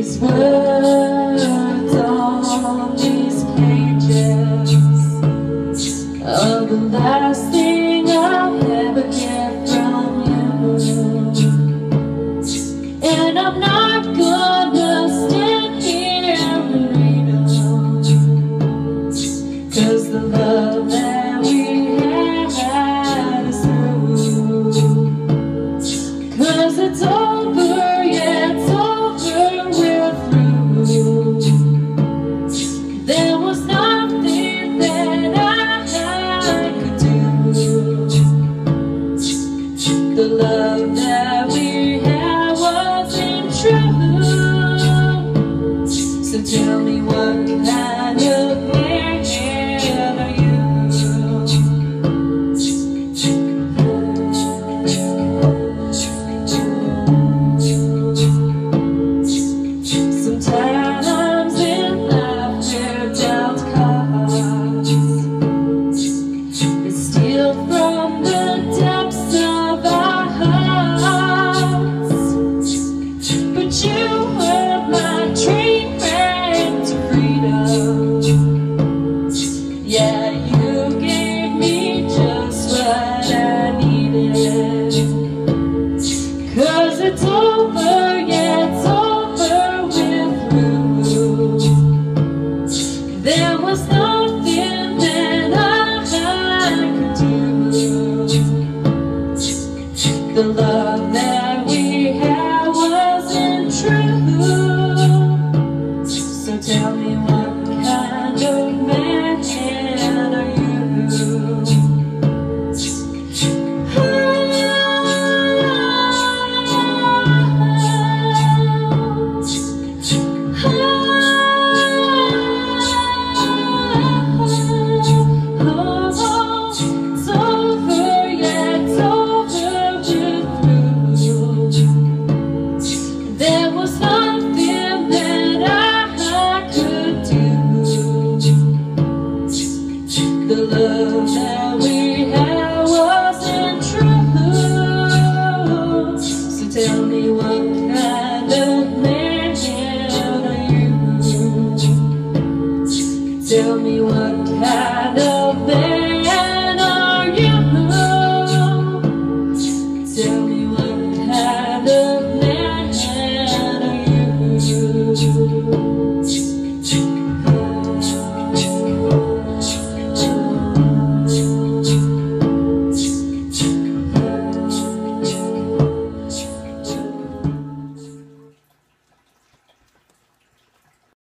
these words on these pages are the last thing I'll ever get from you. And I'm not gonna stand here and read them, 'cause the love that we had is through. 'Cause it's over, yeah, it's over, we're through. There was nothing that I could do. The love that we had wasn't true. So tell me, what kind of man are you? Sometimes in life where doubt comes, it's steal from the depths of our hearts. But you were my dream to freedom. Yeah, you gave me just what I needed. 'Cause it's over, yeah, it's over, we're through. There was nothing that I could do. The love that